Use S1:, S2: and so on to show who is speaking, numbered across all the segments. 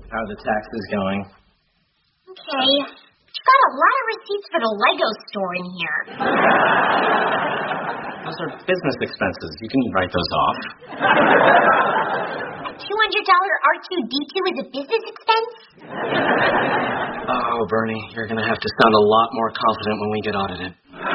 S1: How are the taxes going?
S2: Okay. You got a lot of receipts for the Lego store in here.
S1: Those are business expenses. You can write those off.
S2: $200 R2-D2 is a business expense?
S1: Oh, Bernie, you're going to have to sound a lot more confident when we get audited.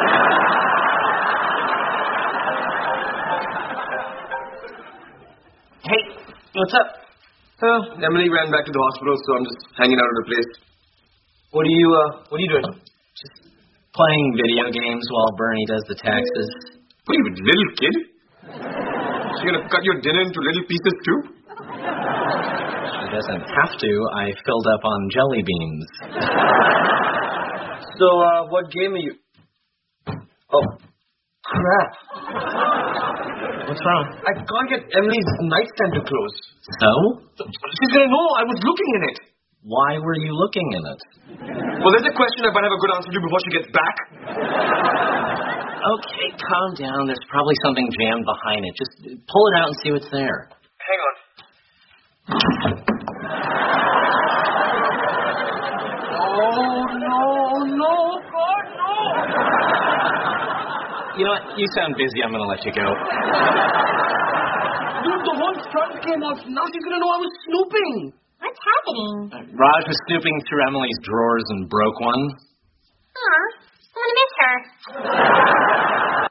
S1: Hey, what's up?
S3: Emily ran back to the hospital, so I'm just hanging out at the place. What are you doing?
S1: Just playing video games while Bernie does the taxes.
S3: What are you, a little kid? She gonna cut your dinner into little pieces too?
S1: She doesn't have to. I filled up on jelly beans.
S3: So, what game are you... Oh, crap.
S1: What's wrong?
S3: I can't get Emily's nightstand to close.
S1: So?
S3: She's gonna know I was looking in it.
S1: Why were you looking in it?
S3: Well, there's a question I might have a good answer to before she gets back.
S1: Okay, calm down. There's probably something jammed behind it. Just pull it out and see what's there.
S3: Hang on. Oh, no, God, no.
S1: You know what? You sound busy. I'm going to let you go.
S3: Dude, the whole front came off. Now she's going to know I was snooping.
S2: What's happening?
S1: Raj was snooping through Emily's drawers and broke one.
S2: Aw, I'm gonna miss her.